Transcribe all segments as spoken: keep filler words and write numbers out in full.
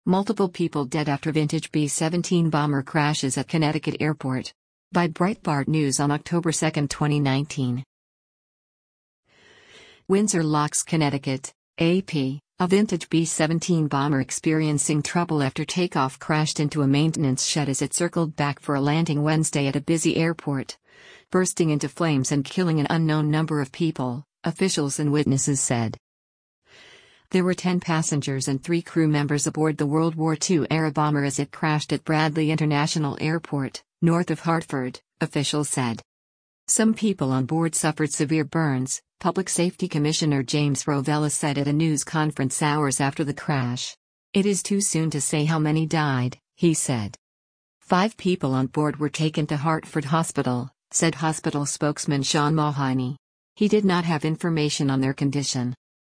Multiple people dead after vintage B seventeen bomber crashes at Connecticut Airport. By Breitbart News on October second, twenty nineteen. Windsor Locks, Connecticut, A P. A vintage B seventeen bomber experiencing trouble after takeoff crashed into a maintenance shed as it circled back for a landing Wednesday at a busy airport, bursting into flames and killing an unknown number of people, officials and witnesses said. There were ten passengers and three crew members aboard the World War Two era bomber as it crashed at Bradley International Airport, north of Hartford, officials said. Some people on board suffered severe burns, Public Safety Commissioner James Rovella said at a news conference hours after the crash. It is too soon to say how many died, he said. Five people on board were taken to Hartford Hospital, said hospital spokesman Sean Mulherney. He did not have information on their condition.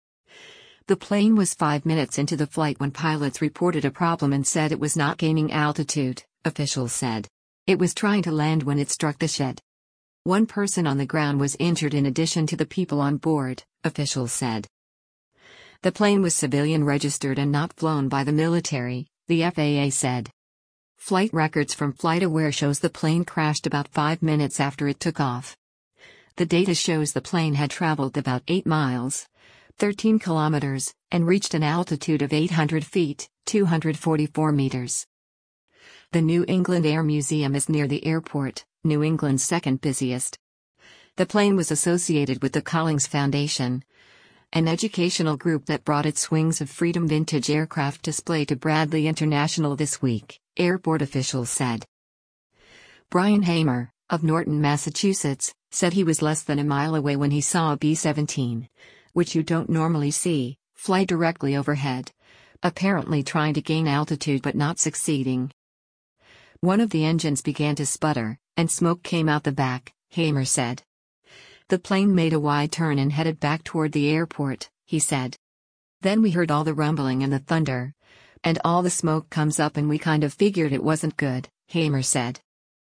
The plane was five minutes into the flight when pilots reported a problem and said it was not gaining altitude, officials said. It was trying to land when it struck the shed. One person on the ground was injured in addition to the people on board, officials said. The plane was civilian registered and not flown by the military, the F A A said. Flight records from FlightAware shows the plane crashed about five minutes after it took off. The data shows the plane had traveled about eight miles, thirteen kilometers, and reached an altitude of eight hundred feet, two hundred forty-four meters. The New England Air Museum is near the airport, New England's second busiest. The plane was associated with the Collings Foundation, an educational group that brought its Wings of Freedom vintage aircraft display to Bradley International this week, airport officials said. Brian Hamer, of Norton, Massachusetts, said he was less than a mile away when he saw a B seventeen, which you don't normally see, fly directly overhead, apparently trying to gain altitude but not succeeding. One of the engines began to sputter, and smoke came out the back, Hamer said. The plane made a wide turn and headed back toward the airport, he said. Then we heard all the rumbling and the thunder, and all the smoke comes up and we kind of figured it wasn't good, Hamer said.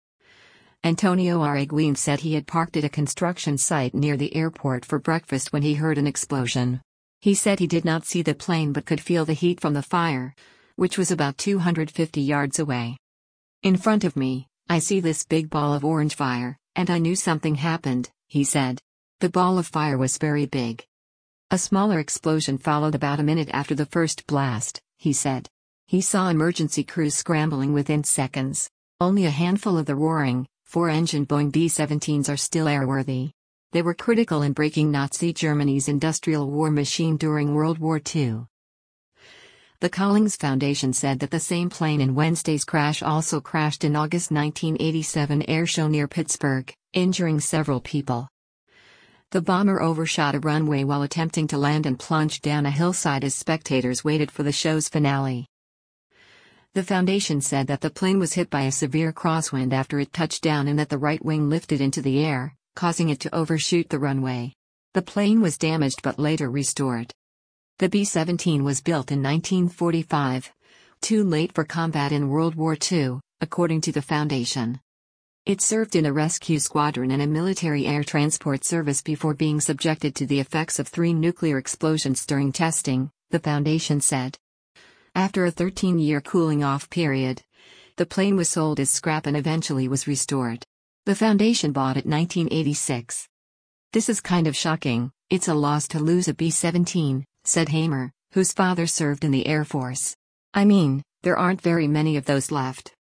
Antonio Araguin said he had parked at a construction site near the airport for breakfast when he heard an explosion. He said he did not see the plane but could feel the heat from the fire, which was about two hundred fifty yards away. In front of me, I see this big ball of orange fire, and I knew something happened, he said. The ball of fire was very big. A smaller explosion followed about a minute after the first blast, he said. He saw emergency crews scrambling within seconds. Only a handful of the roaring, four-engine Boeing B seventeens are still airworthy. They were critical in breaking Nazi Germany's industrial war machine during World War Two. The Collings Foundation said that the same plane in Wednesday's crash also crashed in August nineteen eighty-seven airshow near Pittsburgh, injuring several people. The bomber overshot a runway while attempting to land and plunged down a hillside as spectators waited for the show's finale. The foundation said that the plane was hit by a severe crosswind after it touched down and that the right wing lifted into the air, causing it to overshoot the runway. The plane was damaged but later restored. The B seventeen was built in nineteen forty-five, too late for combat in World War Two, according to the foundation. It served in a rescue squadron and a military air transport service before being subjected to the effects of three nuclear explosions during testing, the foundation said. After a thirteen-year cooling-off period, the plane was sold as scrap and eventually was restored. The foundation bought it in nineteen eighty-six. This is kind of shocking, it's a loss to lose a B seventeen, said Hamer, whose father served in the Air Force. I mean, there aren't very many of those left.